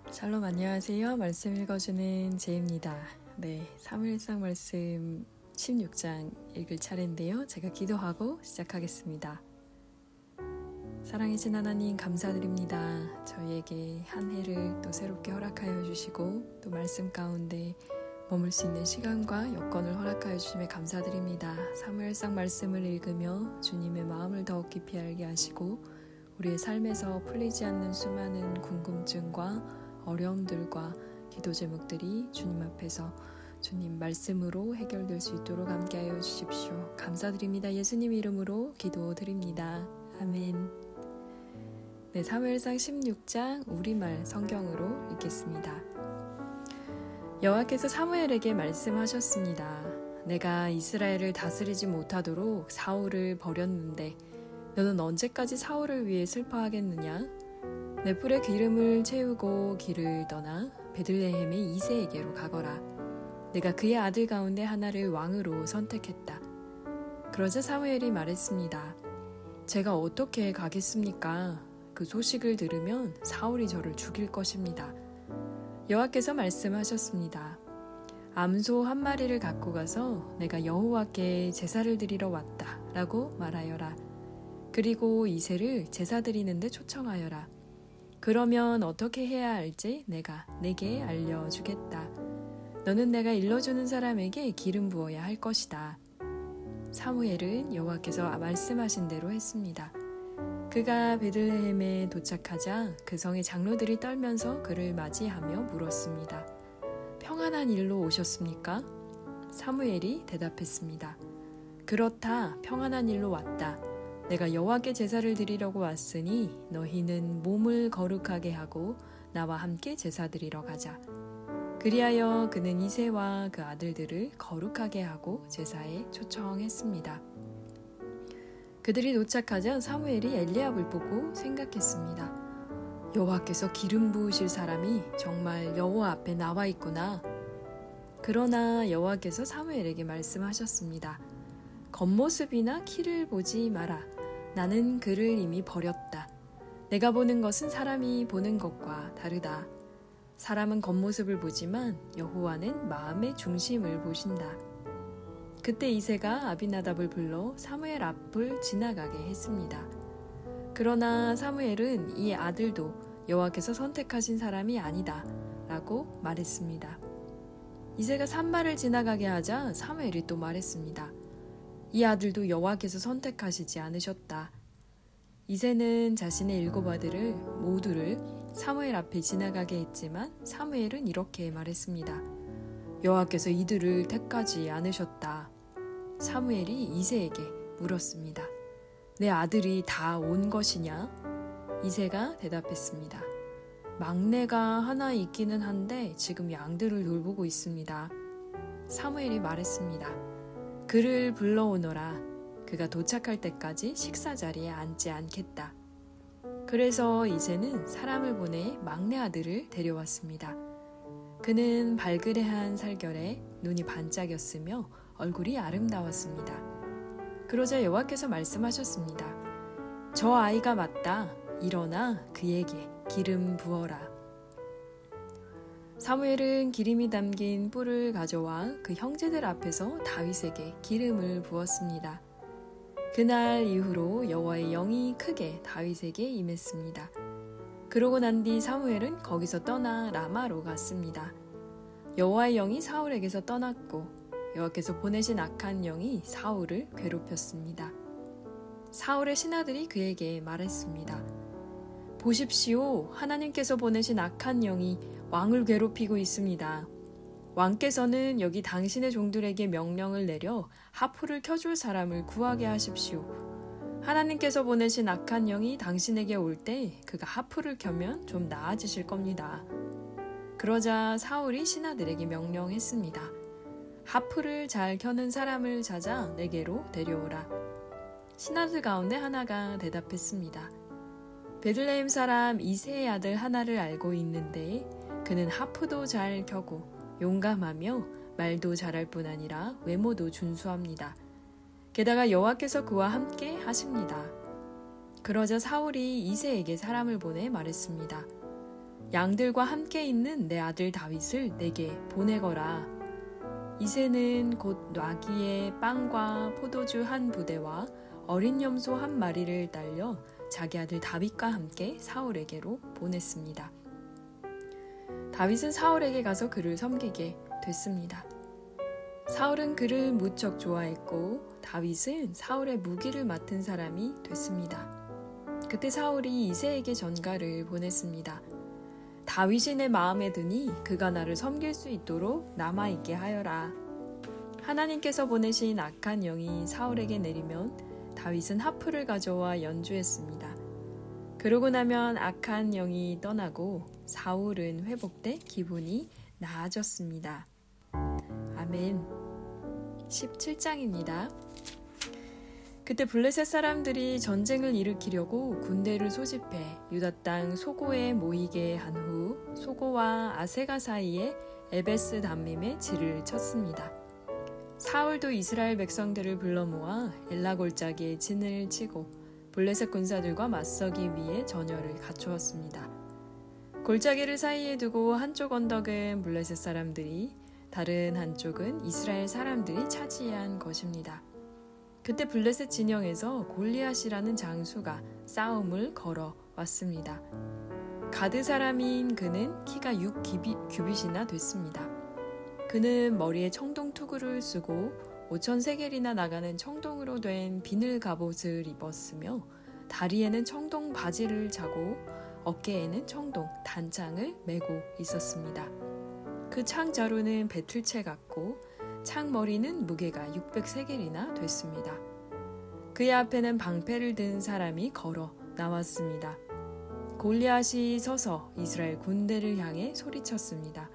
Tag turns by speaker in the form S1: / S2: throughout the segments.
S1: 샬롬 안녕하세요. 말씀 읽어주는 제입니다. 사무엘상 말씀 16장 읽을 차례인데요. 제가 기도하고 시작하겠습니다. 사랑이신 하나님 감사드립니다. 저희에게 한 해를 또 새롭게 허락하여 주시고 또 말씀 가운데 머물 수 있는 시간과 여건을 허락하여 주심에 감사드립니다. 사무엘상 말씀을 읽으며 주님의 마음을 더욱 깊이 알게 하시고 우리의 삶에서 풀리지 않는 수많은 궁금증과 어려움들과 기도 제목들이 주님 앞에서 주님 말씀으로 해결될 수 있도록 함께하여 주십시오. 감사드립니다. 예수님 이름으로 기도드립니다. 아멘. 사무엘상 16장 우리말 성경으로 읽겠습니다. 여호와께서 사무엘에게 말씀하셨습니다. 내가 이스라엘을 다스리지 못하도록 사울을 버렸는데 너는 언제까지 사울을 위해 슬퍼하겠느냐? 내 뿔에 기름을 채우고 길을 떠나 베들레헴의 이새에게로 가거라. 내가 그의 아들 가운데 하나를 왕으로 선택했다. 그러자 사무엘이 말했습니다. 제가 어떻게 가겠습니까? 그 소식을 들으면 사울이 저를 죽일 것입니다. 여호와께서 말씀하셨습니다. 암소 한 마리를 갖고 가서 내가 여호와께 제사를 드리러 왔다 라고 말하여라. 그리고 이새를 제사 드리는데 초청하여라. 그러면 어떻게 해야 할지 내가 내게 알려주겠다. 너는 내가 일러주는 사람에게 기름 부어야 할 것이다. 사무엘은 여호와께서 말씀하신 대로 했습니다. 그가 베들레헴에 도착하자 그 성의 장로들이 떨면서 그를 맞이하며 물었습니다. 평안한 일로 오셨습니까? 사무엘이 대답했습니다. 그렇다, 평안한 일로 왔다. 내가 여호와께 제사를 드리려고 왔으니 너희는 몸을 거룩하게 하고 나와 함께 제사 드리러 가자. 그리하여 그는 이새와 그 아들들을 거룩하게 하고 제사에 초청했습니다. 그들이 도착하자 사무엘이 엘리압을 보고 생각했습니다. 여호와께서 기름 부으실 사람이 정말 여호와 앞에 나와 있구나. 그러나 여호와께서 사무엘에게 말씀하셨습니다. 겉모습이나 키를 보지 마라. 나는 그를 이미 버렸다. 내가 보는 것은 사람이 보는 것과 다르다. 사람은 겉모습을 보지만 여호와는 마음의 중심을 보신다. 그때 이새가 아비나답을 불러 사무엘 앞을 지나가게 했습니다. 그러나 사무엘은 이 아들도 여호와께서 선택하신 사람이 아니다 라고 말했습니다. 이새가 산발을 지나가게 하자 사무엘이 또 말했습니다. 이 아들도 여호와께서 선택하시지 않으셨다. 이새는 자신의 7 아들을 모두를 사무엘 앞에 지나가게 했지만 사무엘은 이렇게 말했습니다. 여호와께서 이들을 택하지 않으셨다. 사무엘이 이새에게 물었습니다. 내 아들이 다 온 것이냐? 이새가 대답했습니다. 막내가 하나 있기는 한데 지금 양들을 돌보고 있습니다. 사무엘이 말했습니다. 그를 불러오너라. 그가 도착할 때까지 식사 자리에 앉지 않겠다. 그래서 이새는 사람을 보내 막내 아들을 데려왔습니다. 그는 발그레한 살결에 눈이 반짝였으며 얼굴이 아름다웠습니다. 그러자 여호와께서 말씀하셨습니다. 저 아이가 맞다. 일어나 그에게 기름 부어라. 사무엘은 기름이 담긴 뿔을 가져와 그 형제들 앞에서 다윗에게 기름을 부었습니다. 그날 이후로 여호와의 영이 크게 다윗에게 임했습니다. 그러고 난 뒤 사무엘은 거기서 떠나 라마로 갔습니다. 여호와의 영이 사울에게서 떠났고 여호와께서 보내신 악한 영이 사울을 괴롭혔습니다. 사울의 신하들이 그에게 말했습니다. 보십시오. 하나님께서 보내신 악한 영이 왕을 괴롭히고 있습니다. 왕께서는 여기 당신의 종들에게 명령을 내려 하프를 켜줄 사람을 구하게 하십시오. 하나님께서 보내신 악한 영이 당신에게 올 때 그가 하프를 켜면 좀 나아지실 겁니다. 그러자 사울이 신하들에게 명령했습니다. 하프를 잘 켜는 사람을 찾아 내게로 데려오라. 신하들 가운데 하나가 대답했습니다. 베들레헴 사람 이새의 아들 하나를 알고 있는데 그는 하프도 잘 켜고 용감하며 말도 잘할 뿐 아니라 외모도 준수합니다. 게다가 여호와께서 그와 함께 하십니다. 그러자 사울이 이새에게 사람을 보내 말했습니다. 양들과 함께 있는 내 아들 다윗을 내게 보내거라. 이새는 곧 놔기의 빵과 포도주 한 부대와 어린 염소 한 마리를 딸려 자기 아들 다윗과 함께 사울에게로 보냈습니다. 다윗은 사울에게 가서 그를 섬기게 됐습니다. 사울은 그를 무척 좋아했고 다윗은 사울의 무기를 맡은 사람이 됐습니다. 그때 사울이 이새에게 전가를 보냈습니다. 다윗이 내 마음에 드니 그가 나를 섬길 수 있도록 남아있게 하여라. 하나님께서 보내신 악한 영이 사울에게 내리면 다윗은 하프를 가져와 연주했습니다. 그러고 나면 악한 영이 떠나고 사울은 회복돼 기분이 나아졌습니다. 아멘. 17장입니다. 그때 블레셋 사람들이 전쟁을 일으키려고 군대를 소집해 유다 땅 소고에 모이게 한 후 소고와 아세가 사이에 에베스 담밈에 진을 쳤습니다. 사울도 이스라엘 백성들을 불러 모아 엘라 골짜기에 진을 치고 블레셋 군사들과 맞서기 위해 전열을 갖추었습니다. 골짜기를 사이에 두고 한쪽 언덕은 블레셋 사람들이 다른 한쪽은 이스라엘 사람들이 차지한 것입니다. 그때 블레셋 진영에서 골리앗이라는 장수가 싸움을 걸어왔습니다. 가드 사람인 그는 키가 6규빗이나 됐습니다. 그는 머리에 청동 투구를 쓰고 5,000세겔이나 나가는 청동으로 된 비늘 갑옷을 입었으며 다리에는 청동 바지를 차고 어깨에는 청동 단창을 메고 있었습니다. 그 창자루는 배틀채 같고 창머리는 무게가 600세겔이나 됐습니다. 그의 앞에는 방패를 든 사람이 걸어 나왔습니다. 골리앗이 서서 이스라엘 군대를 향해 소리쳤습니다.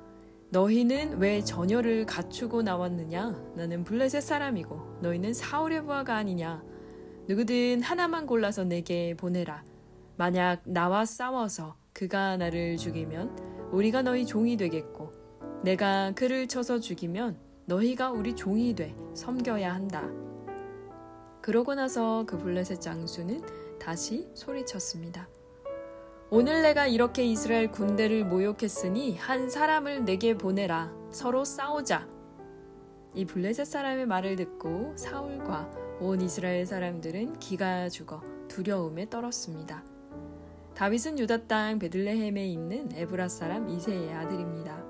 S1: 너희는 왜 전열을 갖추고 나왔느냐? 나는 블레셋 사람이고 너희는 사울의 부하가 아니냐? 누구든 하나만 골라서 내게 보내라. 만약 나와 싸워서 그가 나를 죽이면 우리가 너희 종이 되겠고 내가 그를 쳐서 죽이면 너희가 우리 종이 돼 섬겨야 한다. 그러고 나서 그 블레셋 장수는 다시 소리쳤습니다. 오늘 내가 이렇게 이스라엘 군대를 모욕했으니 한 사람을 내게 보내라. 서로 싸우자. 이 블레셋 사람의 말을 듣고 사울과 온 이스라엘 사람들은 기가 죽어 두려움에 떨었습니다. 다윗은 유다 땅 베들레헴에 있는 에브라 사람 이새의 아들입니다.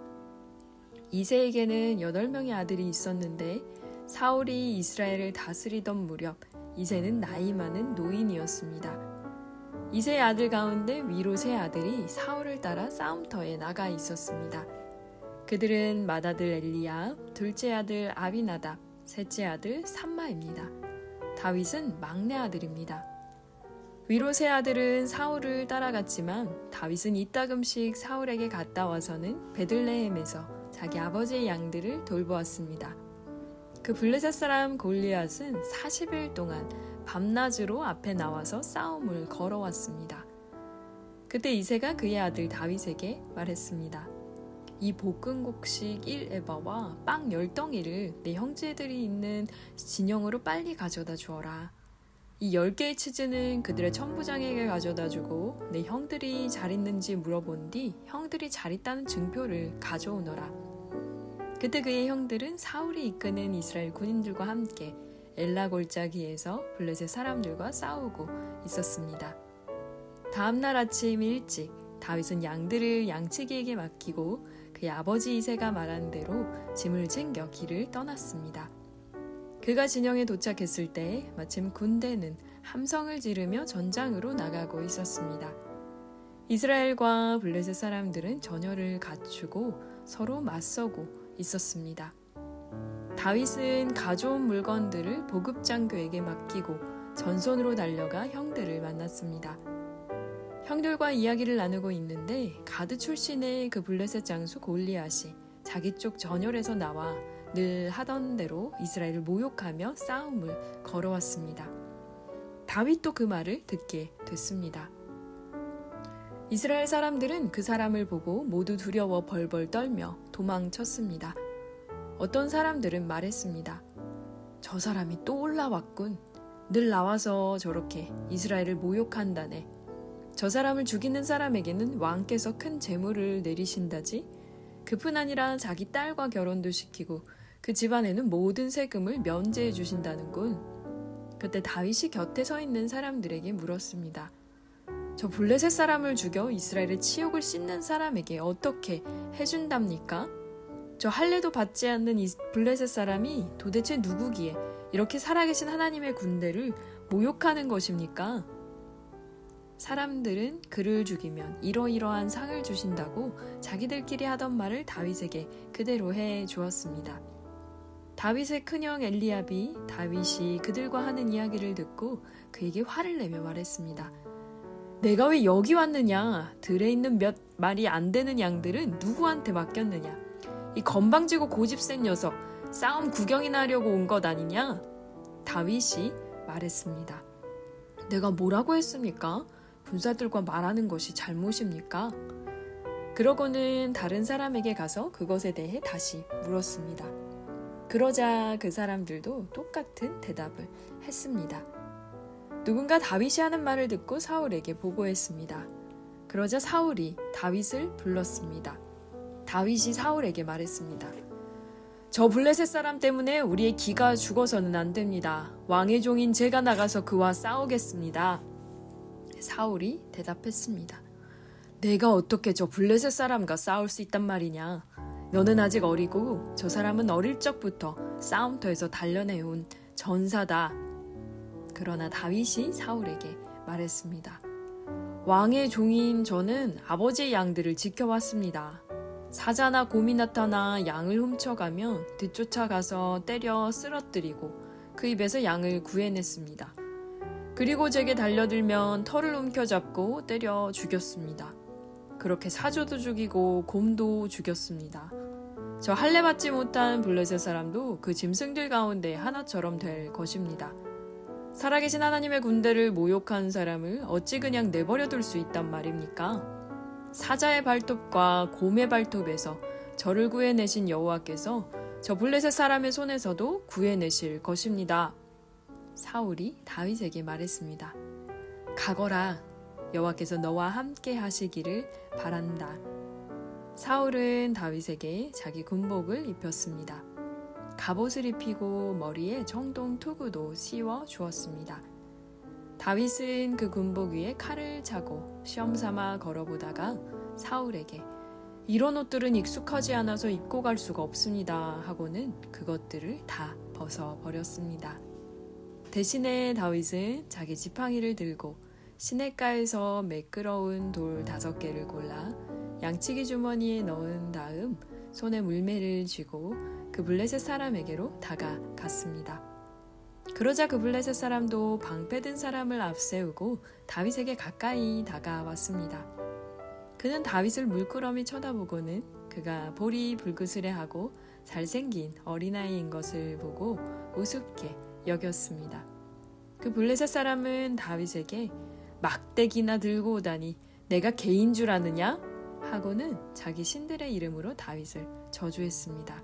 S1: 이새에게는 8명의 아들이 있었는데 사울이 이스라엘을 다스리던 무렵 이새는 나이 많은 노인이었습니다. 이새의 아들 가운데 위로 세 아들이 사울을 따라 싸움터에 나가 있었습니다. 그들은 맏아들 엘리압, 둘째 아들 아비나답, 셋째 아들 삼마입니다. 다윗은 막내 아들입니다. 위로 세 아들은 사울을 따라갔지만 다윗은 이따금씩 사울에게 갔다 와서는 베들레헴에서 자기 아버지의 양들을 돌보았습니다. 그 블레셋 사람 골리앗은 40일 동안 밤낮으로 앞에 나와서 싸움을 걸어왔습니다. 그때 이새가 그의 아들 다윗에게 말했습니다. 이 볶음곡식 1에바와 빵 10덩이를 내 형제들이 있는 진영으로 빨리 가져다 주어라. 이 10개의 치즈는 그들의 천부장에게 가져다 주고 내 형들이 잘 있는지 물어본 뒤 형들이 잘 있다는 증표를 가져오너라. 그때 그의 형들은 사울이 이끄는 이스라엘 군인들과 함께 엘라 골짜기에서 블레셋 사람들과 싸우고 있었습니다. 다음 날 아침 일찍 다윗은 양들을 양치기에게 맡기고 그의 아버지 이새가 말한 대로 짐을 챙겨 길을 떠났습니다. 그가 진영에 도착했을 때 마침 군대는 함성을 지르며 전장으로 나가고 있었습니다. 이스라엘과 블레셋 사람들은 전열을 갖추고 서로 맞서고 있었습니다. 다윗은 가져온 물건들을 보급장교에게 맡기고 전선으로 달려가 형들을 만났습니다. 형들과 이야기를 나누고 있는데 가드 출신의 그 블레셋 장수 골리앗이 자기 쪽 전열에서 나와 늘 하던 대로 이스라엘을 모욕하며 싸움을 걸어왔습니다. 다윗도 그 말을 듣게 됐습니다. 이스라엘 사람들은 그 사람을 보고 모두 두려워 벌벌 떨며 도망쳤습니다. 어떤 사람들은 말했습니다. 저 사람이 또 올라왔군. 늘 나와서 저렇게 이스라엘을 모욕한다네. 저 사람을 죽이는 사람에게는 왕께서 큰 재물을 내리신다지. 그뿐 아니라 자기 딸과 결혼도 시키고 그 집안에는 모든 세금을 면제해 주신다는군. 그때 다윗이 곁에 서 있는 사람들에게 물었습니다. 저 블레셋 사람을 죽여 이스라엘의 치욕을 씻는 사람에게 어떻게 해준답니까? 저 할례도 받지 않는 이 블레셋 사람이 도대체 누구기에 이렇게 살아계신 하나님의 군대를 모욕하는 것입니까? 사람들은 그를 죽이면 이러이러한 상을 주신다고 자기들끼리 하던 말을 다윗에게 그대로 해 주었습니다. 다윗의 큰형 엘리압이 다윗이 그들과 하는 이야기를 듣고 그에게 화를 내며 말했습니다. 내가 왜 여기 왔느냐? 들에 있는 몇 마리 안 되는 양들은 누구한테 맡겼느냐? 이 건방지고 고집센 녀석, 싸움 구경이나 하려고 온 것 아니냐? 다윗이 말했습니다. 내가 뭐라고 했습니까? 군사들과 말하는 것이 잘못입니까? 그러고는 다른 사람에게 가서 그것에 대해 다시 물었습니다. 그러자 그 사람들도 똑같은 대답을 했습니다. 누군가 다윗이 하는 말을 듣고 사울에게 보고했습니다. 그러자 사울이 다윗을 불렀습니다. 다윗이 사울에게 말했습니다. 저 블레셋 사람 때문에 우리의 기가 죽어서는 안 됩니다. 왕의 종인 제가 나가서 그와 싸우겠습니다. 사울이 대답했습니다. 내가 어떻게 저 블레셋 사람과 싸울 수 있단 말이냐. 너는 아직 어리고 저 사람은 어릴 적부터 싸움터에서 단련해온 전사다. 그러나 다윗이 사울에게 말했습니다. 왕의 종인 저는 아버지의 양들을 지켜왔습니다. 사자나 곰이 나타나 양을 훔쳐가면 뒤쫓아가서 때려 쓰러뜨리고 그 입에서 양을 구해냈습니다. 그리고 제게 달려들면 털을 움켜잡고 때려 죽였습니다. 그렇게 사조도 죽이고 곰도 죽였습니다. 저 할례 받지 못한 블레셋 사람도 그 짐승들 가운데 하나처럼 될 것입니다. 살아계신 하나님의 군대를 모욕한 사람을 어찌 그냥 내버려둘 수 있단 말입니까? 사자의 발톱과 곰의 발톱에서 저를 구해내신 여호와께서 저 블레셋 사람의 손에서도 구해내실 것입니다. 사울이 다윗에게 말했습니다. 가거라. 여호와께서 너와 함께 하시기를 바란다. 사울은 다윗에게 자기 군복을 입혔습니다. 갑옷을 입히고 머리에 청동 투구도 씌워 주었습니다. 다윗은 그 군복 위에 칼을 차고 시험삼아 걸어보다가 사울에게 이런 옷들은 익숙하지 않아서 입고 갈 수가 없습니다 하고는 그것들을 다 벗어버렸습니다. 대신에 다윗은 자기 지팡이를 들고 시냇가에서 매끄러운 돌 5개를 골라 양치기 주머니에 넣은 다음 손에 물매를 쥐고 그 블레셋 사람에게로 다가갔습니다. 그러자 그 블레셋 사람도 방패든 사람을 앞세우고 다윗에게 가까이 다가왔습니다. 그는 다윗을 물끄러미 쳐다보고는 그가 볼이 불그스레하고 잘생긴 어린아이인 것을 보고 우습게 여겼습니다. 그 블레셋 사람은 다윗에게 막대기나 들고 오다니 내가 개인 줄 아느냐? 하고는 자기 신들의 이름으로 다윗을 저주했습니다.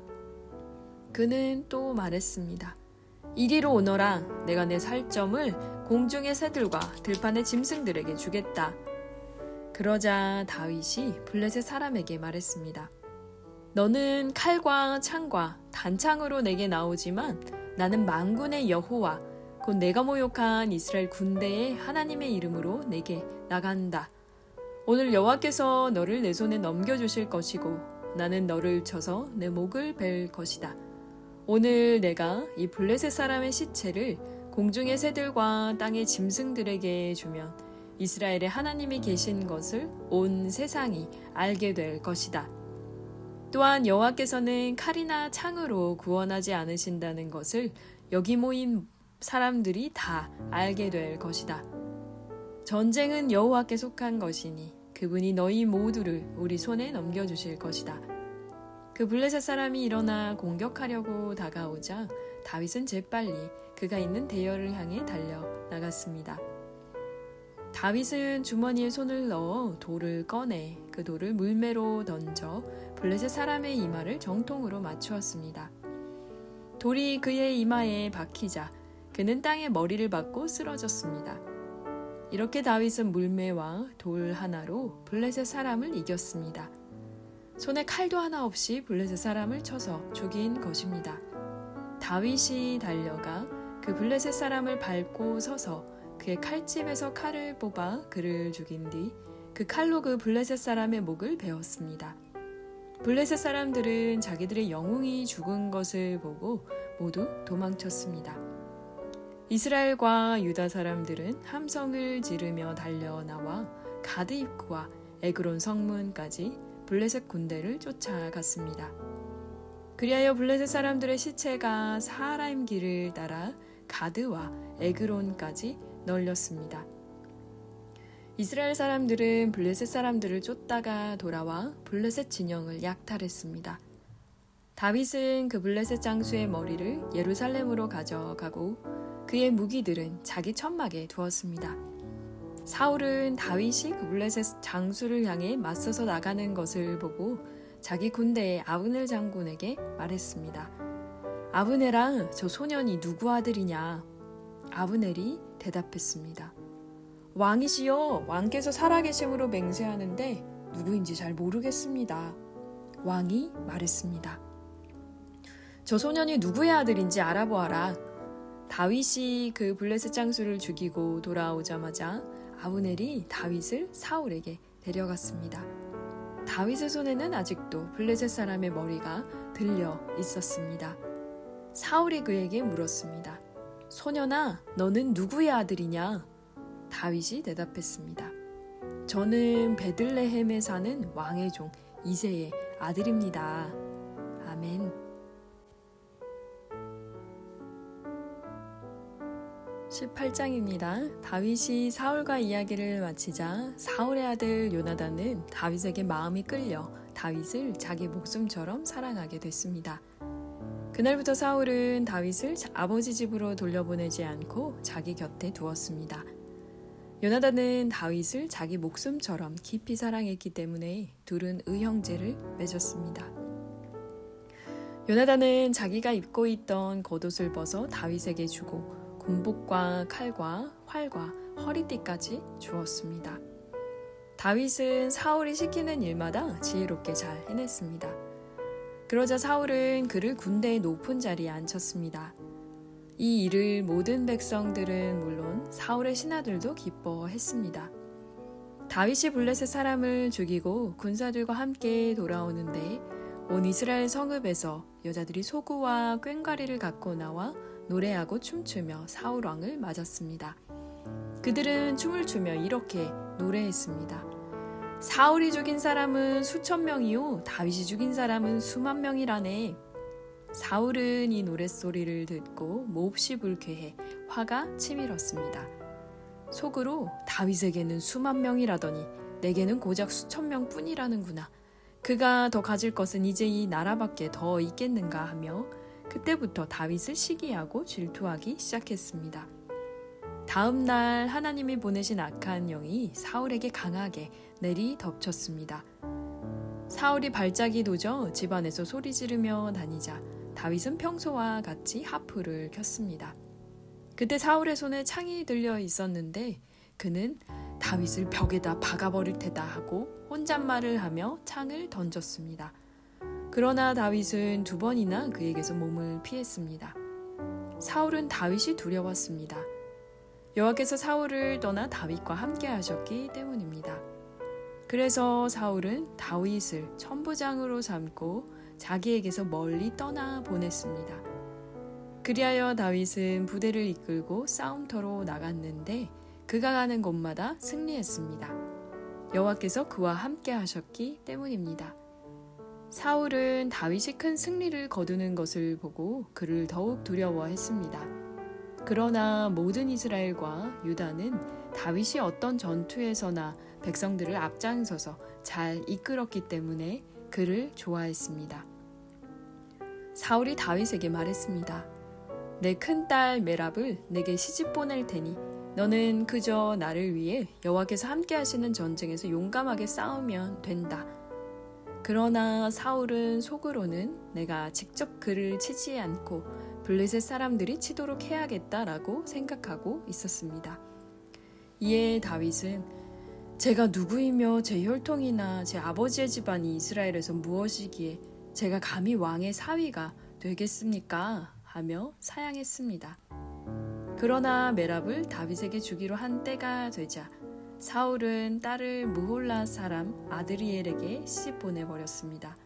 S1: 그는 또 말했습니다. 이리로 오너라. 내가 내 살점을 공중의 새들과 들판의 짐승들에게 주겠다. 그러자 다윗이 블레셋 사람에게 말했습니다. 너는 칼과 창과 단창으로 내게 나오지만 나는 만군의 여호와 곧 내가 모욕한 이스라엘 군대의 하나님의 이름으로 내게 나간다. 오늘 여호와께서 너를 내 손에 넘겨주실 것이고 나는 너를 쳐서 내 목을 벨 것이다. 오늘 내가 이 블레셋 사람의 시체를 공중의 새들과 땅의 짐승들에게 주면 이스라엘의 하나님이 계신 것을 온 세상이 알게 될 것이다. 또한 여호와께서는 칼이나 창으로 구원하지 않으신다는 것을 여기 모인 사람들이 다 알게 될 것이다. 전쟁은 여호와께 속한 것이니 그분이 너희 모두를 우리 손에 넘겨주실 것이다. 그 블레셋 사람이 일어나 공격하려고 다가오자 다윗은 재빨리 그가 있는 대열을 향해 달려 나갔습니다. 다윗은 주머니에 손을 넣어 돌을 꺼내 그 돌을 물매로 던져 블레셋 사람의 이마를 정통으로 맞추었습니다. 돌이 그의 이마에 박히자 그는 땅에 머리를 박고 쓰러졌습니다. 이렇게 다윗은 물매와 돌 하나로 블레셋 사람을 이겼습니다. 손에 칼도 하나 없이 블레셋 사람을 쳐서 죽인 것입니다. 다윗이 달려가 그 블레셋 사람을 밟고 서서 그의 칼집에서 칼을 뽑아 그를 죽인 뒤 그 칼로 그 블레셋 사람의 목을 베었습니다. 블레셋 사람들은 자기들의 영웅이 죽은 것을 보고 모두 도망쳤습니다. 이스라엘과 유다 사람들은 함성을 지르며 달려나와 가드 입구와 에그론 성문까지 블레셋 군대를 쫓아갔습니다. 그리하여 블레셋 사람들의 시체가 사하라임 길을 따라 가드와 에그론까지 널렸습니다. 이스라엘 사람들은 블레셋 사람들을 쫓다가 돌아와 블레셋 진영을 약탈했습니다. 다윗은 그 블레셋 장수의 머리를 예루살렘으로 가져가고 그의 무기들은 자기 천막에 두었습니다. 사울은 다윗이 그 블레셋 장수를 향해 맞서서 나가는 것을 보고 자기 군대의 아브넬 장군에게 말했습니다. 아브넬아, 저 소년이 누구 아들이냐? 아브넬이 대답했습니다. 왕이시여, 왕께서 살아계심으로 맹세하는데 누구인지 잘 모르겠습니다. 왕이 말했습니다. 저 소년이 누구의 아들인지 알아보아라. 다윗이 그 블레셋 장수를 죽이고 돌아오자마자 아브넬이 다윗을 사울에게 데려갔습니다. 다윗의 손에는 아직도 블레셋 사람의 머리가 들려 있었습니다. 사울이 그에게 물었습니다. 소년아, 너는 누구의 아들이냐? 다윗이 대답했습니다. 저는 베들레헴에 사는 왕의 종 이새의 아들입니다. 아멘. 18장입니다. 다윗이 사울과 이야기를 마치자 사울의 아들 요나단은 다윗에게 마음이 끌려 다윗을 자기 목숨처럼 사랑하게 됐습니다. 그날부터 사울은 다윗을 아버지 집으로 돌려보내지 않고 자기 곁에 두었습니다. 요나단은 다윗을 자기 목숨처럼 깊이 사랑했기 때문에 둘은 의형제를 맺었습니다. 요나단은 자기가 입고 있던 겉옷을 벗어 다윗에게 주고 군복과 칼과 활과 허리띠까지 주었습니다. 다윗은 사울이 시키는 일마다 지혜롭게 잘 해냈습니다. 그러자 사울은 그를 군대의 높은 자리에 앉혔습니다. 이 일을 모든 백성들은 물론 사울의 신하들도 기뻐했습니다. 다윗이 블레셋 사람을 죽이고 군사들과 함께 돌아오는데 온 이스라엘 성읍에서 여자들이 소구와 꽹과리를 갖고 나와 노래하고 춤추며 사울 왕을 맞았습니다. 그들은 춤을 추며 이렇게 노래했습니다. 사울이 죽인 사람은 수천 명이요 다윗이 죽인 사람은 수만 명이라네. 사울은 이 노랫소리를 듣고 몹시 불쾌해 화가 치밀었습니다. 속으로 다윗에게는 수만 명이라더니 내게는 고작 수천 명뿐이라는구나. 그가 더 가질 것은 이제 이 나라밖에 더 있겠는가 하며 그때부터 다윗을 시기하고 질투하기 시작했습니다. 다음 날 하나님이 보내신 악한 영이 사울에게 강하게 내리 덮쳤습니다. 사울이 발작이 도져 집안에서 소리 지르며 다니자 다윗은 평소와 같이 하프를 켰습니다. 그때 사울의 손에 창이 들려 있었는데 그는 다윗을 벽에다 박아버릴 테다 하고 혼잣말을 하며 창을 던졌습니다. 그러나 다윗은 2번이나 그에게서 몸을 피했습니다. 사울은 다윗이 두려웠습니다. 여호와께서 사울을 떠나 다윗과 함께 하셨기 때문입니다. 그래서 사울은 다윗을 천부장으로 삼고 자기에게서 멀리 떠나 보냈습니다. 그리하여 다윗은 부대를 이끌고 싸움터로 나갔는데 그가 가는 곳마다 승리했습니다. 여호와께서 그와 함께 하셨기 때문입니다. 사울은 다윗이 큰 승리를 거두는 것을 보고 그를 더욱 두려워했습니다. 그러나 모든 이스라엘과 유다는 다윗이 어떤 전투에서나 백성들을 앞장서서 잘 이끌었기 때문에 그를 좋아했습니다. 사울이 다윗에게 말했습니다. 내 큰딸 메랍을 내게 시집 보낼 테니 너는 그저 나를 위해 여호와께서 함께 하시는 전쟁에서 용감하게 싸우면 된다. 그러나 사울은 속으로는 내가 직접 그를 치지 않고 블레셋 사람들이 치도록 해야겠다라고 생각하고 있었습니다. 이에 다윗은 제가 누구이며 제 혈통이나 제 아버지의 집안이 이스라엘에서 무엇이기에 제가 감히 왕의 사위가 되겠습니까? 하며 사양했습니다. 그러나 메랍을 다윗에게 주기로 한 때가 되자 사울은 딸을 무홀라 사람 아드리엘에게 시집 보내버렸습니다.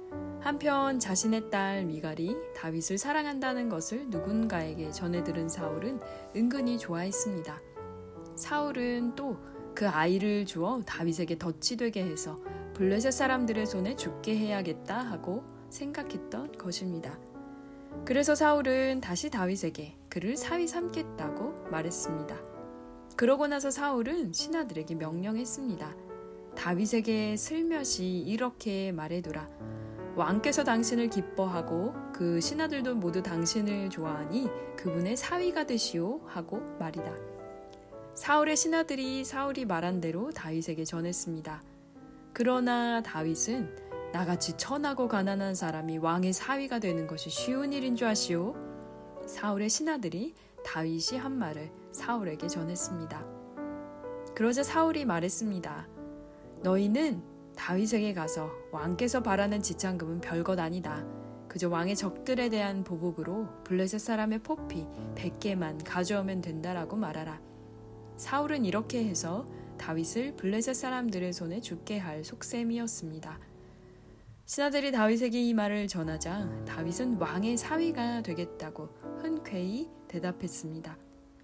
S1: 한편 자신의 딸 미갈이 다윗을 사랑한다는 것을 누군가에게 전해들은 사울은 은근히 좋아했습니다. 사울은 또 그 아이를 주어 다윗에게 덫이 되게 해서 블레셋 사람들의 손에 죽게 해야겠다 하고 생각했던 것입니다. 그래서 사울은 다시 다윗에게 그를 사위 삼겠다고 말했습니다. 그러고 나서 사울은 신하들에게 명령했습니다. 다윗에게 슬며시 이렇게 말해두라. 왕께서 당신을 기뻐하고 그 신하들도 모두 당신을 좋아하니 그분의 사위가 되시오 하고 말이다. 사울의 신하들이 사울이 말한 대로 다윗에게 전했습니다. 그러나 다윗은 나같이 천하고 가난한 사람이 왕의 사위가 되는 것이 쉬운 일인 줄 아시오? 사울의 신하들이 다윗이 한 말을 사울에게 전했습니다. 그러자 사울이 말했습니다. 너희는 다윗에게 가서 왕께서 바라는 지참금은 별것 아니다. 그저 왕의 적들에 대한 보복으로 블레셋 사람의 포피 100개만 가져오면 된다라고 말하라. 사울은 이렇게 해서 다윗을 블레셋 사람들의 손에 죽게 할 속셈이었습니다. 신하들이 다윗에게 이 말을 전하자 다윗은 왕의 사위가 되겠다고 흔쾌히 대답했습니다.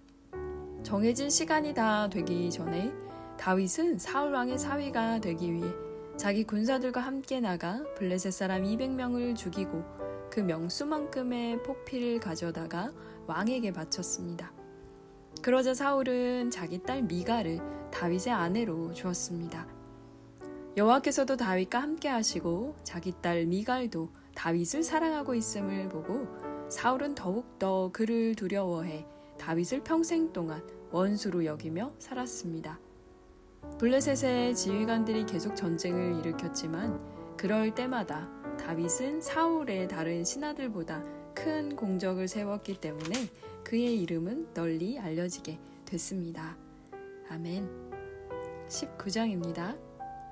S1: 정해진 시간이 다 되기 전에 다윗은 사울 왕의 사위가 되기 위해 자기 군사들과 함께 나가 블레셋 사람 200명을 죽이고 그 명수만큼의 포피를 가져다가 왕에게 바쳤습니다. 그러자 사울은 자기 딸 미갈을 다윗의 아내로 주었습니다. 여호와께서도 다윗과 함께 하시고 자기 딸 미갈도 다윗을 사랑하고 있음을 보고 사울은 더욱더 그를 두려워해 다윗을 평생 동안 원수로 여기며 살았습니다. 블레셋의 지휘관들이 계속 전쟁을 일으켰지만 그럴 때마다 다윗은 사울의 다른 신하들보다 큰 공적을 세웠기 때문에 그의 이름은 널리 알려지게 됐습니다. 아멘. 19장입니다.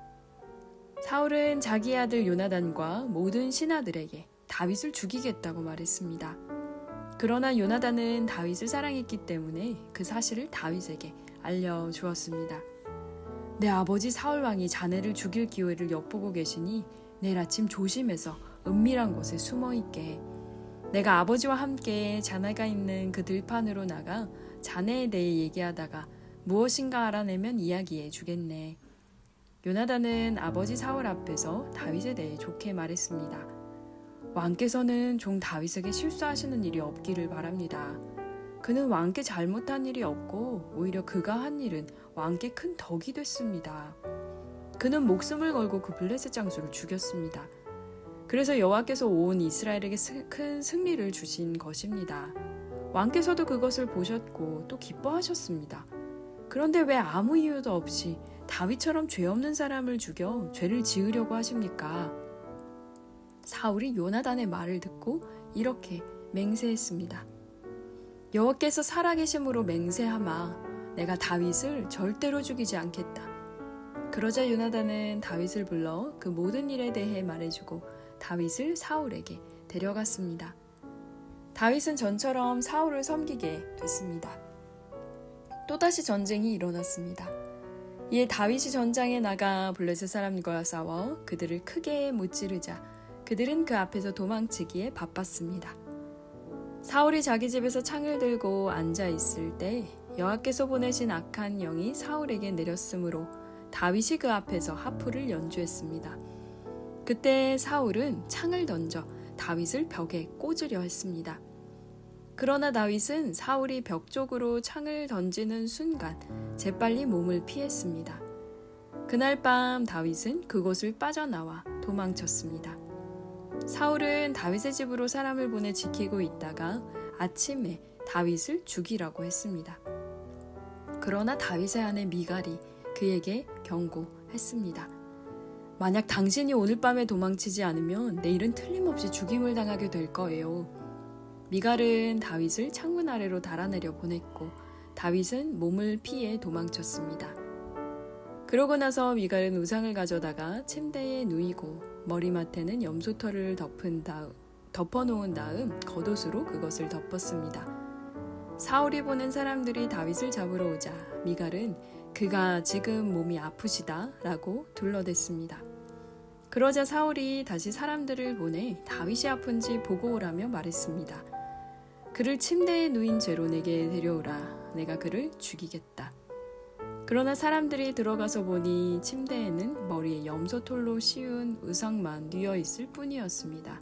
S1: 사울은 자기 아들 요나단과 모든 신하들에게 다윗을 죽이겠다고 말했습니다. 그러나 요나단은 다윗을 사랑했기 때문에 그 사실을 다윗에게 알려주었습니다. 내 아버지 사울왕이 자네를 죽일 기회를 엿보고 계시니 내일 아침 조심해서 은밀한 곳에 숨어있게 해. 내가 아버지와 함께 자네가 있는 그 들판으로 나가 자네에 대해 얘기하다가 무엇인가 알아내면 이야기해 주겠네. 요나단은 아버지 사울 앞에서 다윗에 대해 좋게 말했습니다. 왕께서는 종 다윗에게 실수하시는 일이 없기를 바랍니다. 그는 왕께 잘못한 일이 없고 오히려 그가 한 일은 왕께 큰 덕이 됐습니다. 그는 목숨을 걸고 그 블레셋 장수를 죽였습니다. 그래서 여호와께서 온 이스라엘에게 큰 승리를 주신 것입니다. 왕께서도 그것을 보셨고 또 기뻐하셨습니다. 그런데 왜 아무 이유도 없이 다윗처럼 죄 없는 사람을 죽여 죄를 지으려고 하십니까? 사울이 요나단의 말을 듣고 이렇게 맹세했습니다. 여호와께서 살아계심으로 맹세하마 내가 다윗을 절대로 죽이지 않겠다. 그러자 요나단은 다윗을 불러 그 모든 일에 대해 말해주고 다윗을 사울에게 데려갔습니다. 다윗은 전처럼 사울을 섬기게 됐습니다. 또다시 전쟁이 일어났습니다. 이에 다윗이 전장에 나가 블레셋 사람과 싸워 그들을 크게 무찌르자 그들은 그 앞에서 도망치기에 바빴습니다. 사울이 자기 집에서 창을 들고 앉아 있을 때 여호와께서 보내신 악한 영이 사울에게 내렸으므로 다윗이 그 앞에서 하프를 연주했습니다. 그때 사울은 창을 던져 다윗을 벽에 꽂으려 했습니다. 그러나 다윗은 사울이 벽 쪽으로 창을 던지는 순간 재빨리 몸을 피했습니다. 그날 밤 다윗은 그곳을 빠져나와 도망쳤습니다. 사울은 다윗의 집으로 사람을 보내 지키고 있다가 아침에 다윗을 죽이라고 했습니다. 그러나 다윗의 아내 미갈이 그에게 경고했습니다. 만약 당신이 오늘 밤에 도망치지 않으면 내일은 틀림없이 죽임을 당하게 될 거예요. 미갈은 다윗을 창문 아래로 달아내려 보냈고 다윗은 몸을 피해 도망쳤습니다. 그러고 나서 미갈은 우상을 가져다가 침대에 누이고 머리맡에는 염소털을 덮어놓은 다음 겉옷으로 그것을 덮었습니다. 사울이 보는 사람들이 다윗을 잡으러 오자 미갈은 그가 지금 몸이 아프시다 라고 둘러댔습니다. 그러자 사울이 다시 사람들을 보내 다윗이 아픈지 보고 오라며 말했습니다. 그를 침대에 누인 채로 내게 데려오라. 내가 그를 죽이겠다. 그러나 사람들이 들어가서 보니 침대에는 머리에 염소털로 씌운 의상만 뉘어 있을 뿐이었습니다.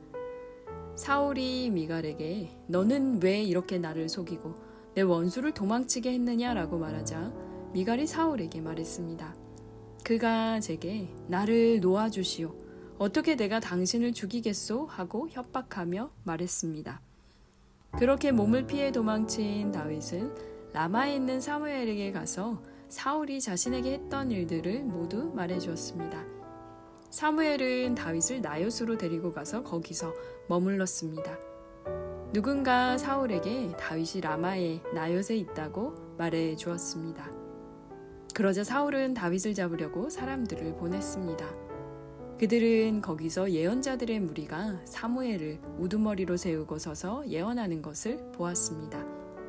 S1: 사울이 미갈에게 너는 왜 이렇게 나를 속이고 내 원수를 도망치게 했느냐라고 말하자 미갈이 사울에게 말했습니다. 그가 제게 나를 놓아주시오. 어떻게 내가 당신을 죽이겠소? 하고 협박하며 말했습니다. 그렇게 몸을 피해 도망친 다윗은 라마에 있는 사무엘에게 가서 사울이 자신에게 했던 일들을 모두 말해주었습니다. 사무엘은 다윗을 나요스로 데리고 가서 거기서 머물렀습니다. 누군가 사울에게 다윗이 라마의 나요스에 있다고 말해주었습니다. 그러자 사울은 다윗을 잡으려고 사람들을 보냈습니다. 그들은 거기서 예언자들의 무리가 사무엘을 우두머리로 세우고 서서 예언하는 것을 보았습니다.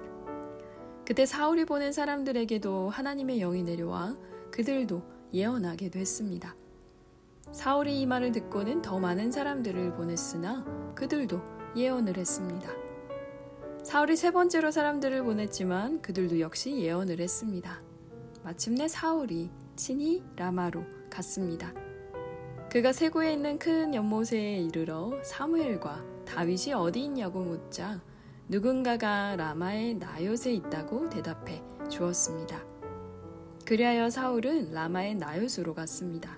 S1: 그때 사울이 보낸 사람들에게도 하나님의 영이 내려와 그들도 예언하게 됐습니다. 사울이 이 말을 듣고는 더 많은 사람들을 보냈으나 그들도 예언을 했습니다. 사울이 세 번째로 사람들을 보냈지만 그들도 역시 예언을 했습니다. 마침내 사울이 친히 라마로 갔습니다. 그가 세고에 있는 큰 연못에 이르러 사무엘과 다윗이 어디 있냐고 묻자 누군가가 라마의 나요스에 있다고 대답해 주었습니다. 그리하여 사울은 라마의 나요스로 갔습니다.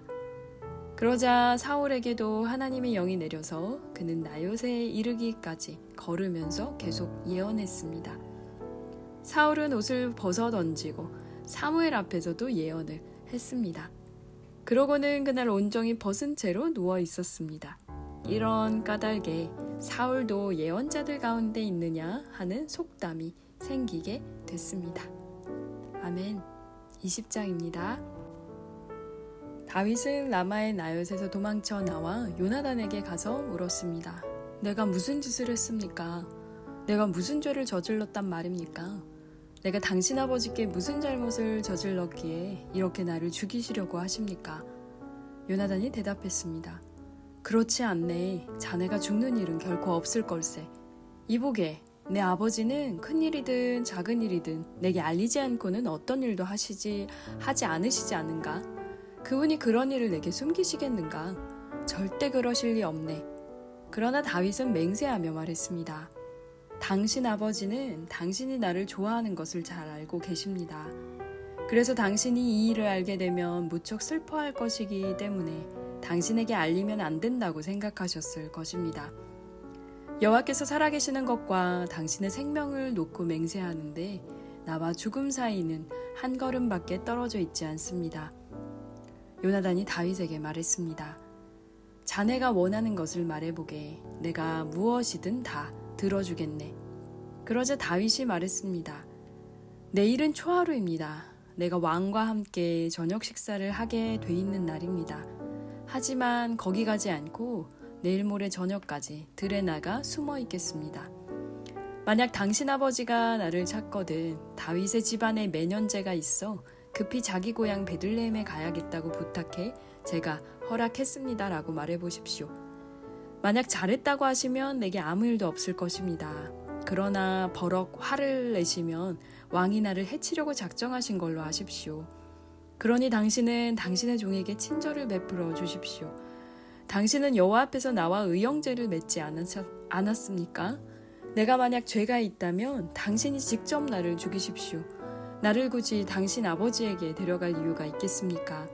S1: 그러자 사울에게도 하나님의 영이 내려서 그는 나요스에 이르기까지 걸으면서 계속 예언했습니다. 사울은 옷을 벗어 던지고 사무엘 앞에서도 예언을 했습니다. 그러고는 그날 온종일 벗은 채로 누워 있었습니다. 이런 까닭에 사울도 예언자들 가운데 있느냐 하는 속담이 생기게 됐습니다. 아멘. 20장입니다. 다윗은 라마의 나요스에서 도망쳐 나와 요나단에게 가서 물었습니다. 내가 무슨 짓을 했습니까? 내가 무슨 죄를 저질렀단 말입니까? 내가 당신 아버지께 무슨 잘못을 저질렀기에 이렇게 나를 죽이시려고 하십니까? 요나단이 대답했습니다. 그렇지 않네. 자네가 죽는 일은 결코 없을 걸세. 이보게, 내 아버지는 큰 일이든 작은 일이든 내게 알리지 않고는 어떤 일도 하지 않으시지 않은가? 그분이 그런 일을 내게 숨기시겠는가? 절대 그러실 리 없네. 그러나 다윗은 맹세하며 말했습니다. 당신 아버지는 당신이 나를 좋아하는 것을 잘 알고 계십니다. 그래서 당신이 이 일을 알게 되면 무척 슬퍼할 것이기 때문에 당신에게 알리면 안 된다고 생각하셨을 것입니다. 여호와께서 살아계시는 것과 당신의 생명을 놓고 맹세하는데 나와 죽음 사이는 한 걸음밖에 떨어져 있지 않습니다. 요나단이 다윗에게 말했습니다. 자네가 원하는 것을 말해보게. 내가 무엇이든 다 들어주겠네. 그러자 다윗이 말했습니다. 내일은 초하루입니다. 내가 왕과 함께 저녁 식사를 하게 돼 있는 날입니다. 하지만 거기 가지 않고 내일 모레 저녁까지 들에 나가 숨어 있겠습니다. 만약 당신 아버지가 나를 찾거든 다윗의 집안에 매년제가 있어 급히 자기 고향 베들레헴에 가야겠다고 부탁해 제가 허락했습니다라고 말해보십시오. 만약 잘했다고 하시면 내게 아무 일도 없을 것입니다. 그러나 버럭 화를 내시면 왕이 나를 해치려고 작정하신 걸로 아십시오. 그러니 당신은 당신의 종에게 친절을 베풀어 주십시오. 당신은 여호와 앞에서 나와 의형제를 맺지 않았습니까? 내가 만약 죄가 있다면 당신이 직접 나를 죽이십시오. 나를 굳이 당신 아버지에게 데려갈 이유가 있겠습니까?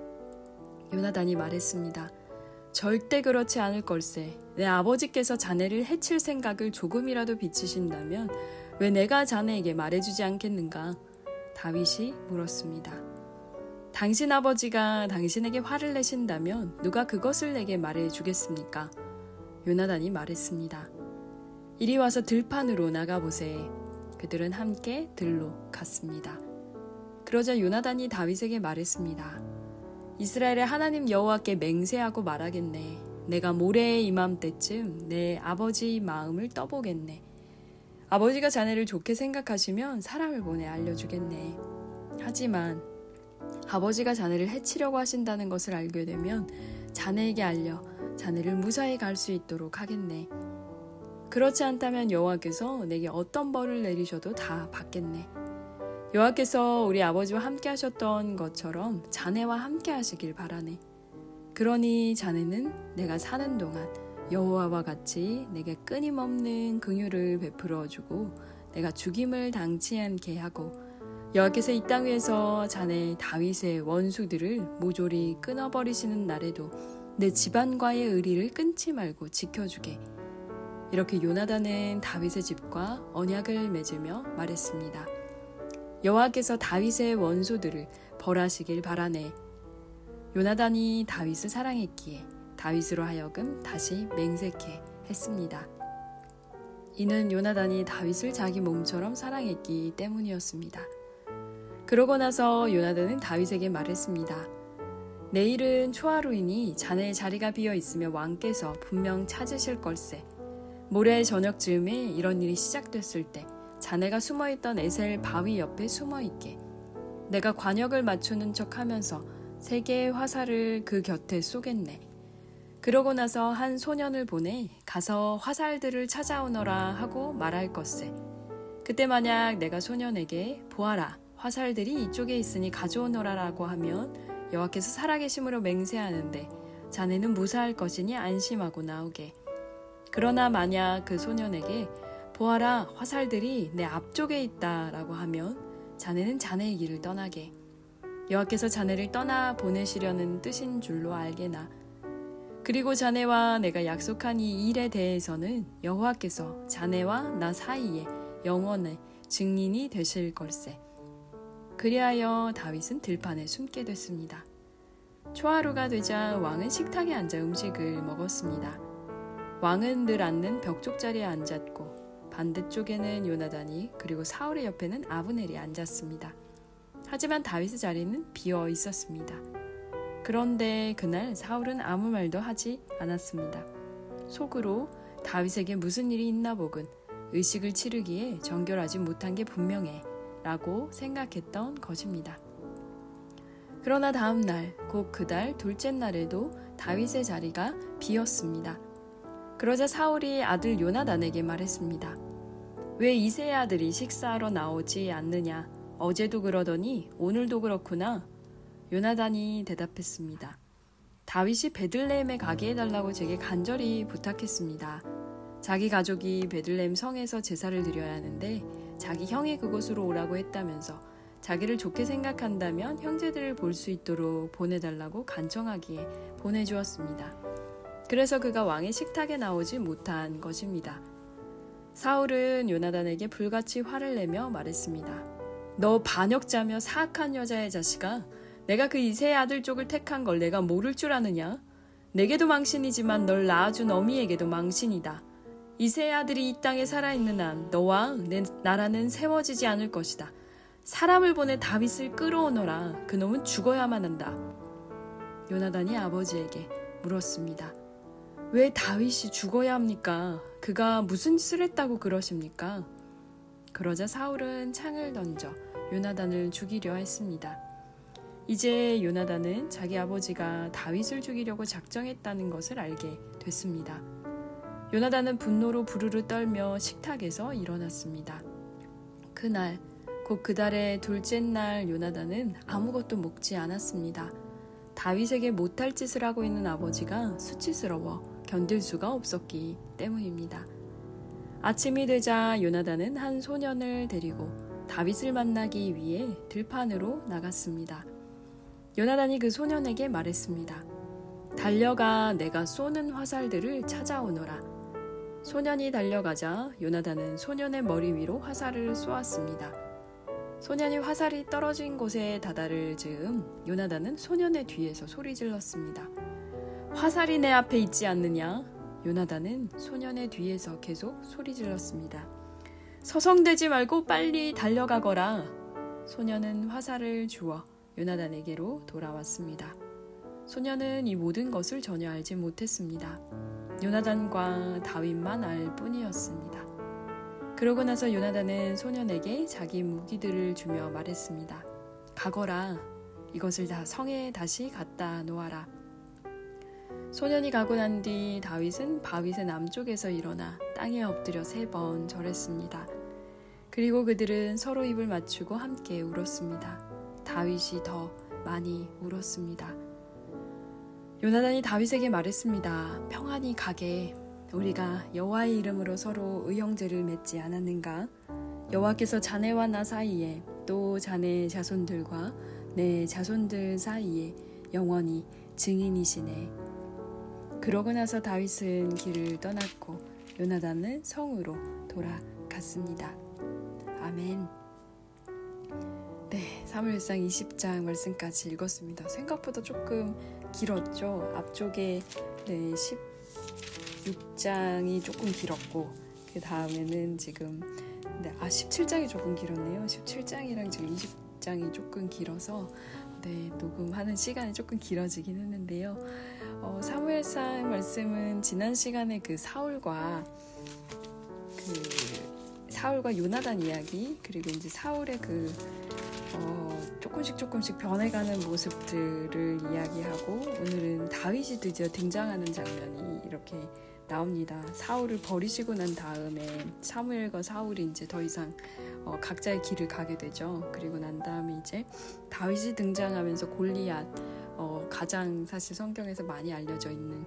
S1: 요나단이 말했습니다. 절대 그렇지 않을 걸세. 내 아버지께서 자네를 해칠 생각을 조금이라도 비치신다면 왜 내가 자네에게 말해주지 않겠는가? 다윗이 물었습니다. 당신 아버지가 당신에게 화를 내신다면 누가 그것을 내게 말해주겠습니까? 요나단이 말했습니다. 이리 와서 들판으로 나가보세. 그들은 함께 들로 갔습니다. 그러자 요나단이 다윗에게 말했습니다. 이스라엘의 하나님 여호와께 맹세하고 말하겠네. 내가 모레 이맘때쯤 내 아버지 마음을 떠보겠네. 아버지가 자네를 좋게 생각하시면 사람을 보내 알려주겠네. 하지만 아버지가 자네를 해치려고 하신다는 것을 알게 되면 자네에게 알려 자네를 무사히 갈 수 있도록 하겠네. 그렇지 않다면 여호와께서 내게 어떤 벌을 내리셔도 다 받겠네. 여호와께서 우리 아버지와 함께 하셨던 것처럼 자네와 함께 하시길 바라네. 그러니 자네는 내가 사는 동안 여호와와 같이 내게 끊임없는 긍휼을 베풀어주고 내가 죽임을 당치 않게 하고 여호와께서 이 땅 위에서 자네 다윗의 원수들을 모조리 끊어버리시는 날에도 내 집안과의 의리를 끊지 말고 지켜주게. 이렇게 요나단은 다윗의 집과 언약을 맺으며 말했습니다. 여호와께서 다윗의 원수들을 벌하시길 바라네. 요나단이 다윗을 사랑했기에 다윗으로 하여금 다시 맹세케 했습니다. 이는 요나단이 다윗을 자기 몸처럼 사랑했기 때문이었습니다. 그러고 나서 요나단은 다윗에게 말했습니다. 내일은 초하루이니 자네의 자리가 비어 있으며 왕께서 분명 찾으실 걸세. 모레 저녁쯤에 이런 일이 시작됐을 때 자네가 숨어있던 에셀 바위 옆에 숨어있게. 내가 관역을 맞추는 척하면서 3개의 화살을 그 곁에 쏘겠네. 그러고 나서 한 소년을 보내 가서 화살들을 찾아오너라 하고 말할 것세. 그때 만약 내가 소년에게 보아라, 화살들이 이쪽에 있으니 가져오너라라고 하면 여호와께서 살아계심으로 맹세하는데 자네는 무사할 것이니 안심하고 나오게. 그러나 만약 그 소년에게 보아라, 화살들이 내 앞쪽에 있다라고 하면 자네는 자네의 길을 떠나게. 여호와께서 자네를 떠나 보내시려는 뜻인 줄로 알게나. 그리고 자네와 내가 약속한 이 일에 대해서는 여호와께서 자네와 나 사이에 영원의 증인이 되실 걸세. 그리하여 다윗은 들판에 숨게 됐습니다. 초하루가 되자 왕은 식탁에 앉아 음식을 먹었습니다. 왕은 늘 앉는 벽쪽 자리에 앉았고 반대쪽에는 요나단이 그리고 사울의 옆에는 아브넬이 앉았습니다. 하지만 다윗의 자리는 비어 있었습니다. 그런데 그날 사울은 아무 말도 하지 않았습니다. 속으로 다윗에게 무슨 일이 있나 보군. 의식을 치르기에 정결하지 못한 게 분명해 라고 생각했던 것입니다. 그러나 다음 날, 곧 그달 둘째 날에도 다윗의 자리가 비었습니다. 그러자 사울이 아들 요나단에게 말했습니다. 왜 이새의 아들이 식사하러 나오지 않느냐? 어제도 그러더니 오늘도 그렇구나. 요나단이 대답했습니다. 다윗이 베들레헴에 가게 해달라고 제게 간절히 부탁했습니다. 자기 가족이 베들레헴 성에서 제사를 드려야 하는데 자기 형이 그곳으로 오라고 했다면서 자기를 좋게 생각한다면 형제들을 볼 수 있도록 보내달라고 간청하기에 보내주었습니다. 그래서 그가 왕의 식탁에 나오지 못한 것입니다. 사울은 요나단에게 불같이 화를 내며 말했습니다. 너 반역자며 사악한 여자의 자식아, 내가 그 이새의 아들 쪽을 택한 걸 내가 모를 줄 아느냐? 내게도 망신이지만 널 낳아준 어미에게도 망신이다. 이새의 아들이 이 땅에 살아있는 한 너와 내 나라는 세워지지 않을 것이다. 사람을 보내 다윗을 끌어오너라. 그놈은 죽어야만 한다. 요나단이 아버지에게 물었습니다. 왜 다윗이 죽어야 합니까? 그가 무슨 짓을 했다고 그러십니까? 그러자 사울은 창을 던져 요나단을 죽이려 했습니다. 이제 요나단은 자기 아버지가 다윗을 죽이려고 작정했다는 것을 알게 됐습니다. 요나단은 분노로 부르르 떨며 식탁에서 일어났습니다. 그날, 곧 그달의 둘째 날 요나단은 아무것도 먹지 않았습니다. 다윗에게 못할 짓을 하고 있는 아버지가 수치스러워 견딜 수가 없었기 때문입니다. 아침이 되자 요나단은 한 소년을 데리고 다윗을 만나기 위해 들판으로 나갔습니다. 요나단이 그 소년에게 말했습니다. 달려가 내가 쏘는 화살들을 찾아오너라. 소년이 달려가자 요나단은 소년의 머리 위로 화살을 쏘았습니다. 소년이 화살이 떨어진 곳에 다다를 즈음 요나단은 소년의 뒤에서 소리 질렀습니다. 화살이 내 앞에 있지 않느냐? 요나단은 소년의 뒤에서 계속 소리 질렀습니다. 서성대지 말고 빨리 달려가거라. 소년은 화살을 주워 요나단에게로 돌아왔습니다. 소년은 이 모든 것을 전혀 알지 못했습니다. 요나단과 다윗만 알 뿐이었습니다. 그러고 나서 요나단은 소년에게 자기 무기들을 주며 말했습니다. 가거라. 이것을 다 성에 다시 갖다 놓아라. 소년이 가고 난 뒤 다윗은 바윗의 남쪽에서 일어나 땅에 엎드려 3번 절했습니다. 그리고 그들은 서로 입을 맞추고 함께 울었습니다. 다윗이 더 많이 울었습니다. 요나단이 다윗에게 말했습니다. 평안히 가게. 우리가 여호와의 이름으로 서로 의형제를 맺지 않았는가? 여호와께서 자네와 나 사이에 또 자네 자손들과 내 자손들 사이에 영원히 증인이시네. 그러고 나서 다윗은 길을 떠났고 요나단은 성으로 돌아갔습니다. 아멘. 네, 사무엘상 20장 말씀까지 읽었습니다. 생각보다 조금 길었죠. 앞쪽에 16장이 조금 길었고 그 다음에는 지금 17장이 조금 길었네요. 17장이랑 지금 20장이 조금 길어서 녹음하는 시간이 조금 길어지긴 했는데요. 사무엘상 말씀은 지난 시간에 그 사울과 요나단 이야기, 그리고 이제 사울의 조금씩 변해가는 모습들을 이야기하고, 오늘은 다윗이 드디어 등장하는 장면이 이렇게 나옵니다. 사울을 버리시고 난 다음에 사무엘과 사울이 이제 더 이상 각자의 길을 가게 되죠. 그리고 난 다음에 이제 다윗이 등장하면서 골리앗, 가장 사실 성경에서 많이 알려져 있는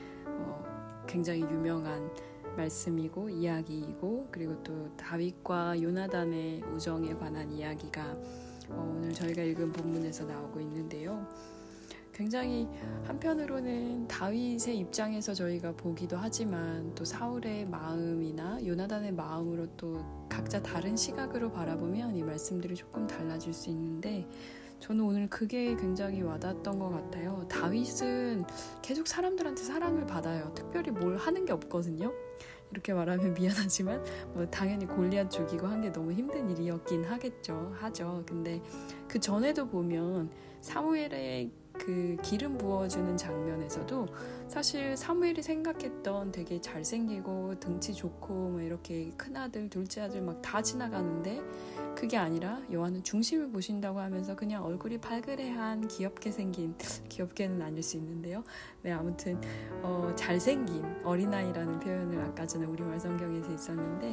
S1: 굉장히 유명한 말씀이고 이야기이고, 그리고 또 다윗과 요나단의 우정에 관한 이야기가 오늘 저희가 읽은 본문에서 나오고 있는데요. 굉장히 한편으로는 다윗의 입장에서 저희가 보기도 하지만 또 사울의 마음이나 요나단의 마음으로 또 각자 다른 시각으로 바라보면 이 말씀들이 조금 달라질 수 있는데, 저는 오늘 그게 굉장히 와닿았던 것 같아요. 다윗은 계속 사람들한테 사랑을 받아요. 특별히 뭘 하는 게 없거든요. 이렇게 말하면 미안하지만 당연히 골리앗 죽이고 한 게 너무 힘든 일이었긴 하죠. 근데 그 전에도 보면 사무엘의 그 기름 부어주는 장면에서도 사실 사무엘이 생각했던 되게 잘생기고 등치 좋고 이렇게 큰아들 둘째 아들 막 다 지나가는데, 그게 아니라 여호와는 중심을 보신다고 하면서 그냥 얼굴이 발그레한 귀엽게는 아닐 수 있는데요. 아무튼 잘생긴 어린아이라는 표현을 아까 전에 우리말 성경에서 있었는데,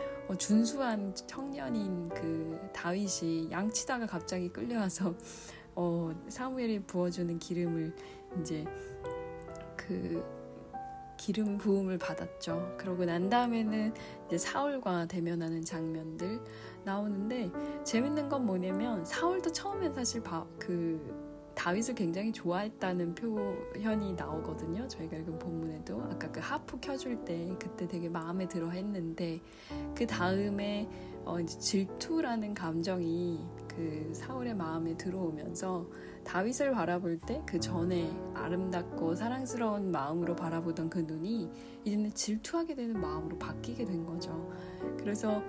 S1: 준수한 청년인 그 다윗이 양치다가 갑자기 끌려와서 사무엘이 부어주는 기름을 이제 그 기름 부음을 받았죠. 그러고 난 다음에는 이제 사울과 대면하는 장면들 나오는데, 재밌는 건 뭐냐면 사울도 처음엔 사실 다윗을 굉장히 좋아했다는 표현이 나오거든요. 저희가 읽은 본문에도 아까 그 하프 켜줄 때 그때 되게 마음에 들어 했는데, 그 다음에 이제 질투라는 감정이 그 사울의 마음에 들어오면서 다윗을 바라볼 때 그 전에 아름답고 사랑스러운 마음으로 바라보던 그 눈이 이제는 질투하게 되는 마음으로 바뀌게 된 거죠. 그래서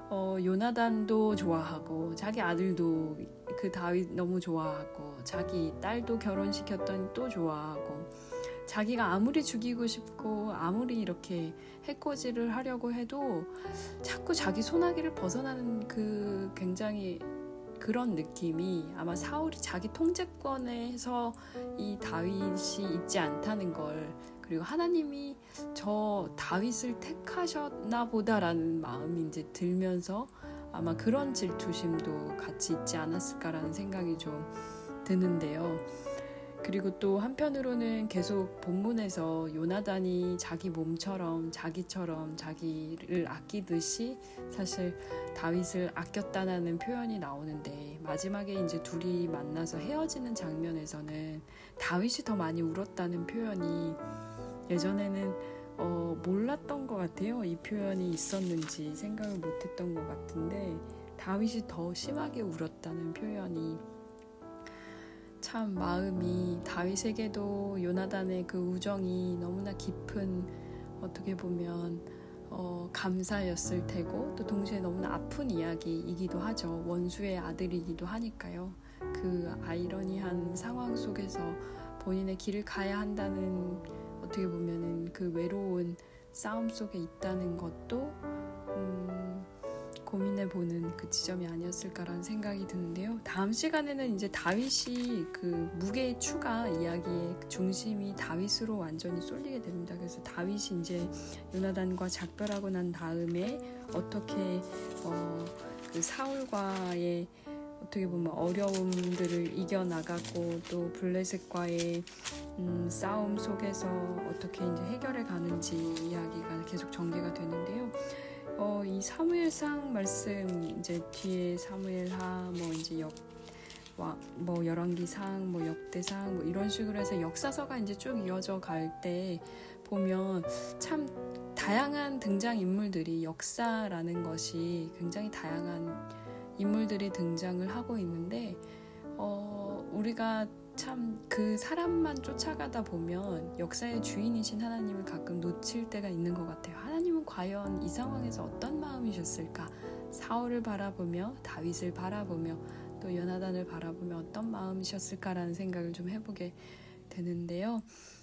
S1: 요나단도 좋아하고 자기 아들도 그 다윗 너무 좋아하고 자기 딸도 결혼시켰더니 또 좋아하고, 자기가 아무리 죽이고 싶고 아무리 이렇게 해코지를 하려고 해도 자꾸 자기 손아귀를 벗어나는 그 굉장히 그런 느낌이, 아마 사울이 자기 통제권에서 이 다윗이 있지 않다는 걸, 그리고 하나님이 저 다윗을 택하셨나 보다라는 마음이 이제 들면서 아마 그런 질투심도 같이 있지 않았을까라는 생각이 좀 드는데요. 그리고 또 한편으로는 계속 본문에서 요나단이 자기 몸처럼 자기처럼 자기를 아끼듯이 사실 다윗을 아꼈다는 표현이 나오는데, 마지막에 이제 둘이 만나서 헤어지는 장면에서는 다윗이 더 많이 울었다는 표현이, 예전에는 몰랐던 것 같아요. 이 표현이 있었는지 생각을 못했던 것 같은데, 다윗이 더 심하게 울었다는 표현이 참 마음이, 다윗에게도 요나단의 그 우정이 너무나 깊은, 어떻게 보면 감사였을 테고 또 동시에 너무나 아픈 이야기이기도 하죠. 원수의 아들이기도 하니까요. 그 아이러니한 상황 속에서 본인의 길을 가야 한다는, 어떻게 보면은 그 외로운 싸움 속에 있다는 것도 고민해보는 그 지점이 아니었을까라는 생각이 드는데요. 다음 시간에는 이제 다윗이 그 무게의 추가 이야기의 중심이 다윗으로 완전히 쏠리게 됩니다. 그래서 다윗이 이제 요나단과 작별하고 난 다음에 어떻게 그 사울과의 어떻게 보면 어려움들을 이겨나가고 또 블레셋과의 싸움 속에서 어떻게 이제 해결해 가는지 이야기가 계속 전개가 되는데요. 이 사무엘상 말씀 이제 뒤에 사무엘하 이제 열왕기상 역대상 이런 식으로 해서 역사서가 이제 쭉 이어져 갈 때 보면 참 다양한 등장 인물들이, 역사라는 것이 굉장히 다양한 인물들이 등장을 하고 있는데 우리가 참 그 사람만 쫓아가다 보면 역사의 주인이신 하나님을 가끔 놓칠 때가 있는 것 같아요. 하나님은 과연 이 상황에서 어떤 마음이셨을까? 사울을 바라보며 다윗을 바라보며 또 요나단을 바라보며 어떤 마음이셨을까라는 생각을 좀 해보게 되는데요.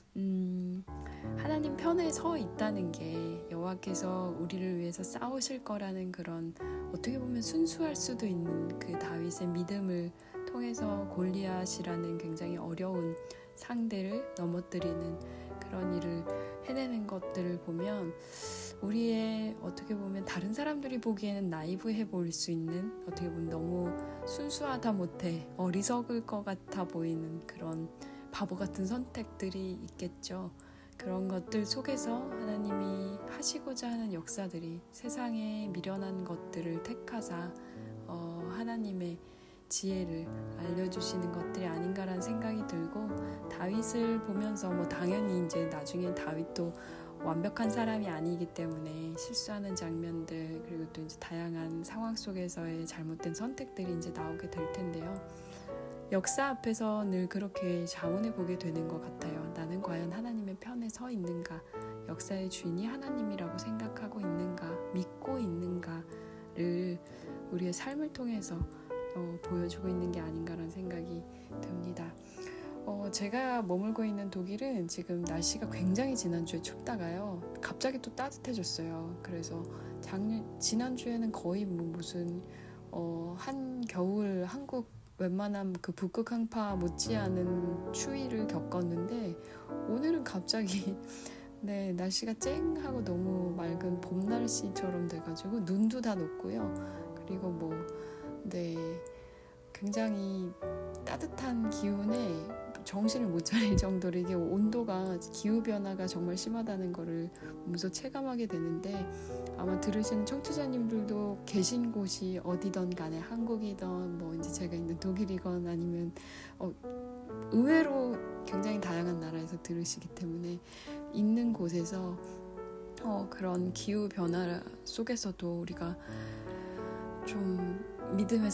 S1: 하나님 편에 서 있다는 게 여호와께서 우리를 위해서 싸우실 거라는 그런, 어떻게 보면 순수할 수도 있는 그 다윗의 믿음을 통해서 골리앗이라는 굉장히 어려운 상대를 넘어뜨리는 그런 일을 해내는 것들을 보면 우리의, 어떻게 보면 다른 사람들이 보기에는 나이브해 보일 수 있는, 어떻게 보면 너무 순수하다 못해 어리석을 것 같아 보이는 그런 바보 같은 선택들이 있겠죠. 그런 것들 속에서 하나님이 하시고자 하는 역사들이, 세상에 미련한 것들을 택하사 하나님의 지혜를 알려주시는 것들이 아닌가라는 생각이 들고, 다윗을 보면서 당연히 이제 나중에 다윗도 완벽한 사람이 아니기 때문에 실수하는 장면들, 그리고 또 이제 다양한 상황 속에서의 잘못된 선택들이 이제 나오게 될 텐데요. 역사 앞에서 늘 그렇게 자문해 보게 되는 것 같아요. 나는 과연 하나님의 편에 서 있는가? 역사의 주인이 하나님이라고 생각하고 있는가? 믿고 있는가를 우리의 삶을 통해서 보여주고 있는 게 아닌가라는 생각이 듭니다. 제가 머물고 있는 독일은 지금 날씨가 굉장히 지난주에 춥다가요 갑자기 또 따뜻해졌어요. 그래서 지난주에는 거의 무슨 한겨울 한국 웬만한 그 북극 한파 못지않은 추위를 겪었는데, 오늘은 갑자기 날씨가 쨍하고 너무 맑은 봄 날씨처럼 돼가지고 눈도 다 녹고요. 그리고 굉장히 따뜻한 기운에 정신을 못 차릴 정도로 이게 온도가, 기후변화가 정말 심하다는 거를 몸소 체감하게 되는데, 아마 들으시는 청취자님들도 계신 곳이 어디든 간에 한국이든 이제 제가 있는 독일이건 아니면 의외로 굉장히 다양한 나라에서 들으시기 때문에 있는 곳에서 그런 기후변화 속에서도 우리가 좀 믿음의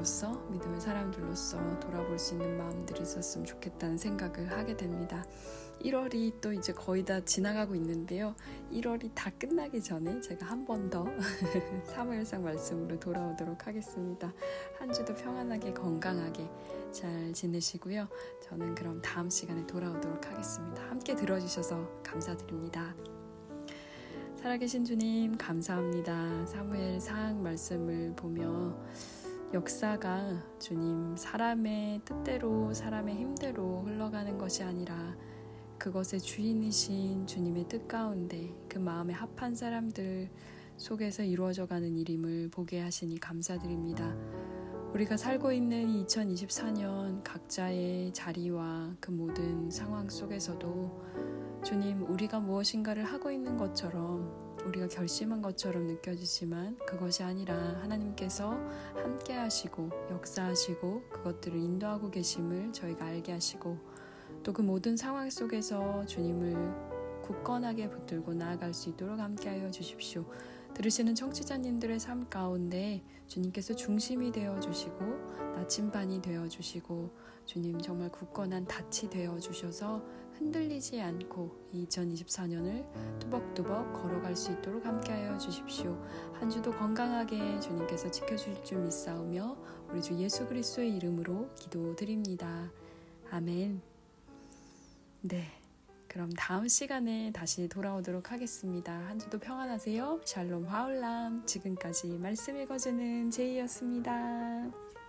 S1: 사람들로서 돌아볼 수 있는 마음들이 있었으면 좋겠다는 생각을 하게 됩니다. 1월이 또 이제 거의 다 지나가고 있는데요. 1월이 다 끝나기 전에 제가 한 번 더 사무엘상 말씀으로 돌아오도록 하겠습니다. 한 주도 평안하게 건강하게 잘 지내시고요. 저는 그럼 다음 시간에 돌아오도록 하겠습니다. 함께 들어주셔서 감사드립니다. 살아계신 주님 감사합니다. 사무엘상 말씀을 보며 역사가 주님 사람의 뜻대로, 사람의 힘대로 흘러가는 것이 아니라 그것의 주인이신 주님의 뜻 가운데 그 마음에 합한 사람들 속에서 이루어져가는 일임을 보게 하시니 감사드립니다. 우리가 살고 있는 2024년 각자의 자리와 그 모든 상황 속에서도 주님, 우리가 무엇인가를 하고 있는 것처럼, 우리가 결심한 것처럼 느껴지지만 그것이 아니라 하나님께서 함께 하시고 역사하시고 그것들을 인도하고 계심을 저희가 알게 하시고, 또 그 모든 상황 속에서 주님을 굳건하게 붙들고 나아갈 수 있도록 함께하여 주십시오. 들으시는 청취자님들의 삶 가운데 주님께서 중심이 되어주시고 나침반이 되어주시고 주님 정말 굳건한 닻이 되어주셔서 흔들리지 않고 2024년을 뚜벅뚜벅 걸어갈 수 있도록 함께하여 주십시오. 한 주도 건강하게 주님께서 지켜주실 줄 믿사오며 우리 주 예수 그리스도의 이름으로 기도드립니다. 아멘. 네, 그럼 다음 시간에 다시 돌아오도록 하겠습니다. 한 주도 평안하세요. 샬롬 하울람. 지금까지 말씀 읽어주는 제이였습니다.